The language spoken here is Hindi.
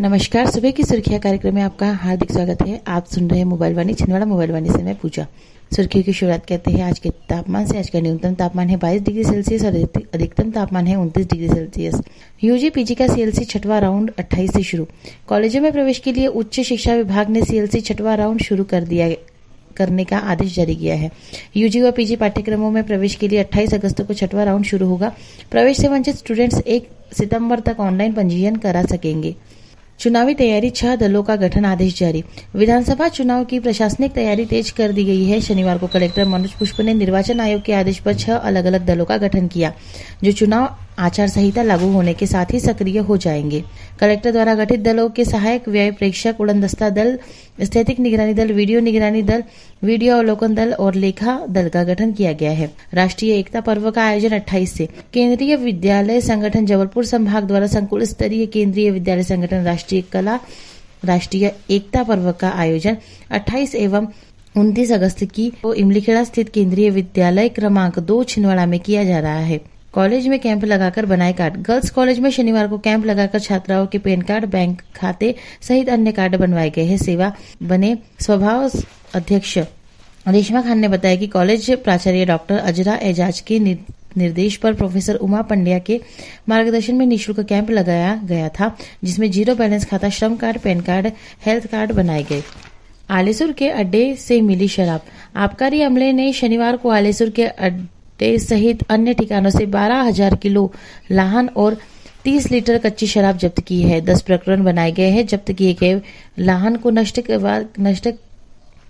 नमस्कार। सुबह की सुर्खियां कार्यक्रम में आपका हार्दिक स्वागत है। आप सुन रहे हैं मोबाइल वाणी, छिंदवाड़ा मोबाइल वाणी से मैं पूजा। सुर्खियों की शुरुआत करते हैं आज के तापमान से। आज का न्यूनतम तापमान है 22 डिग्री सेल्सियस और अधिकतम तापमान है 29 डिग्री सेल्सियस। यूजी पीजी का सीएलसी छठवां राउंड 28 से शुरू। कॉलेजों में प्रवेश के लिए उच्च शिक्षा विभाग ने सीएलसी छठवां राउंड शुरू करने का आदेश जारी किया है। यूजी व पीजी पाठ्यक्रमों में प्रवेश के लिए 28 अगस्त को छठवां राउंड शुरू होगा। प्रवेश से वंचित स्टूडेंट्स 1 सितंबर तक ऑनलाइन पंजीयन करा सकेंगे। चुनावी तैयारी, 6 दलों का गठन आदेश जारी। विधानसभा चुनाव की प्रशासनिक तैयारी तेज कर दी गई है। शनिवार को कलेक्टर मनोज पुष्प ने निर्वाचन आयोग के आदेश पर 6 अलग अलग दलों का गठन किया, जो चुनाव आचार संहिता लागू होने के साथ ही सक्रिय हो जाएंगे। कलेक्टर द्वारा गठित दलों के सहायक व्यय प्रेक्षक, उड़नदस्ता दल, स्थैतिक निगरानी दल, वीडियो निगरानी दल, वीडियो अवलोकन दल और लेखा दल का गठन किया गया है। राष्ट्रीय एकता पर्व का आयोजन 28 से। केंद्रीय विद्यालय संगठन जबलपुर संभाग द्वारा संकुल स्तरीय केंद्रीय विद्यालय संगठन राष्ट्रीय एकता पर्व का आयोजन 28 एवं 29 अगस्त की इमलीखेड़ा स्थित केंद्रीय विद्यालय क्रमांक 2 छिंदवाड़ा में किया जा रहा है। कॉलेज में कैंप लगाकर बनाए कार्ड। गर्ल्स कॉलेज में शनिवार को कैंप लगाकर छात्राओं के पैन कार्ड, बैंक खाते सहित अन्य कार्ड बनवाए गए हैं। सेवा बने स्वभाव अध्यक्ष रेशमा खान ने बताया कि कॉलेज प्राचार्य डॉक्टर अजरा एजाज के निर्देश पर प्रोफेसर उमा पंड्या के मार्गदर्शन में निःशुल्क कैंप लगाया गया था, जिसमें जीरो बैलेंस खाता, श्रम card, PAN card, health card बनाए गए। आलेसुर के अड्डे से मिली शराब। आबकारी अमले ने शनिवार को आलेसुर के अड्डे सहित अन्य ठिकानों से 12,000 किलो लाहन और 30 लीटर कच्ची शराब जब्त की है। 10 प्रकरण बनाए गए हैं। जब्त किए गए लाहन को नष्ट